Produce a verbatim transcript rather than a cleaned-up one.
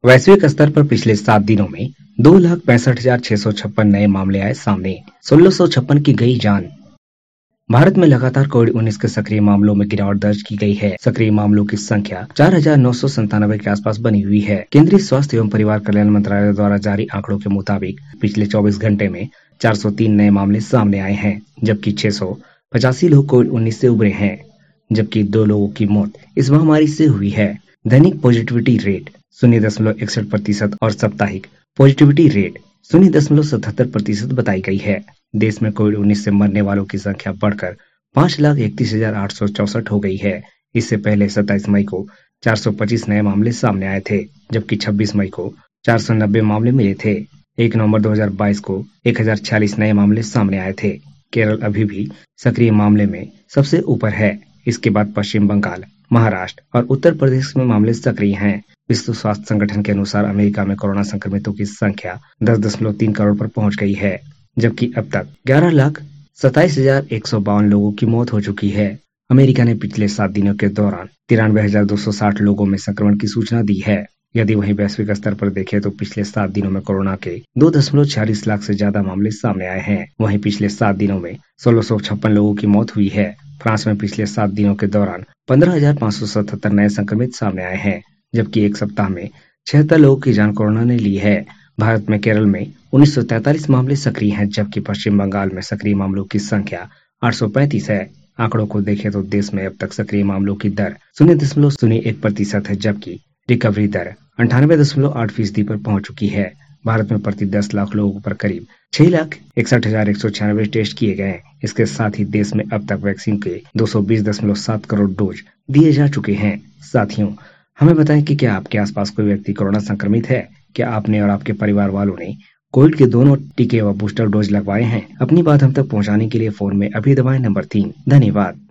वैश्विक स्तर पर पिछले सात दिनों में दो लाख पैंसठ हजार छह सौ छप्पन नए मामले आए सामने, सोलह सौ छप्पन की गई जान। भारत में लगातार कोविड उन्नीस के सक्रिय मामलों में गिरावट दर्ज की गई है। सक्रिय मामलों की संख्या चार हजार नौ सौ संतानवे के आसपास बनी हुई है। केंद्रीय स्वास्थ्य एवं परिवार कल्याण मंत्रालय द्वारा जारी आंकड़ों के मुताबिक पिछले चौबीस घंटे में चार सौ तीन नए मामले सामने आए हैं, जबकि छह सौ पचासी लोग कोविड उन्नीस से उबरे हैं, जबकि दो लोगों की मौत इस महामारी से हुई है। दैनिक पॉजिटिविटी रेट शून्य दशमलव इकसठ प्रतिशत और साप्ताहिक पॉजिटिविटी रेट शून्य दशमलव सतहत्तर प्रतिशत बताई गई है। देश में कोविड उन्नीस से मरने वालों की संख्या बढ़कर पाँच लाख इकतीस हजार आठ सौ चौसठ हो गई है। इससे पहले सत्ताईस मई को चार सौ पच्चीस नए मामले सामने आए थे, जबकि छब्बीस मई को चार सौ नब्बे मामले मिले थे। एक नवंबर दो हजार बाईस को एक हजार छियालीस नए मामले सामने आए थे। केरल अभी भी सक्रिय मामले में सबसे ऊपर है। इसके बाद पश्चिम बंगाल, महाराष्ट्र और उत्तर प्रदेश में मामले सक्रिय हैं। विश्व स्वास्थ्य संगठन के अनुसार अमेरिका में कोरोना संक्रमितों की संख्या दस दशमलव तीन करोड़ पर पहुंच गई है, जबकि अब तक ग्यारह लाख सत्ताईस हजार एक सौ बावन लोगों की मौत हो चुकी है। अमेरिका ने पिछले सात दिनों के दौरान तिरानवे हजार दो सौ साठ लोगों में संक्रमण की सूचना दी है। यदि वहीं वैश्विक स्तर पर देखें तो पिछले सात दिनों में कोरोना के दो दशमलव छियालीस लाख से ज्यादा मामले सामने आए हैं। वहीं पिछले सात दिनों में सोलह सौ छप्पन लोगों की मौत हुई है। फ्रांस में पिछले सात दिनों के दौरान पंद्रह हजार पाँच सौ सतहत्तर नए संक्रमित सामने आए हैं, जबकि एक सप्ताह में छिहत्तर लोगों की जान कोरोना ने ली है। भारत में केरल में उन्नीस सौ तैंतालीस मामले सक्रिय हैं, जबकि पश्चिम बंगाल में सक्रिय मामलों की संख्या आठ सौ पैंतीस है। आंकड़ों को देखें तो देश में अब तक सक्रिय मामलों की दर शून्य दशमलव शून्य एक प्रतिशत है, जबकि रिकवरी दर अंठानवे दशमलव आठ फीसदी पर पहुंच चुकी है। भारत में प्रति दस लाख लोगों पर करीब छह लाख इकसठ हजार एक सौ छियानवे टेस्ट किए गए। इसके साथ ही देश में अब तक वैक्सीन के दो सौ बीस दशमलव सात करोड़ डोज दिए जा चुके हैं। साथियों, हमें बताएं कि क्या आपके आसपास कोई व्यक्ति कोरोना संक्रमित है? क्या आपने और आपके परिवार वालों ने कोविड के दोनों टीके व बूस्टर डोज लगवाए हैं? अपनी बात हम तक पहुंचाने के लिए फोन में अभी दबाएं नंबर तीन। धन्यवाद।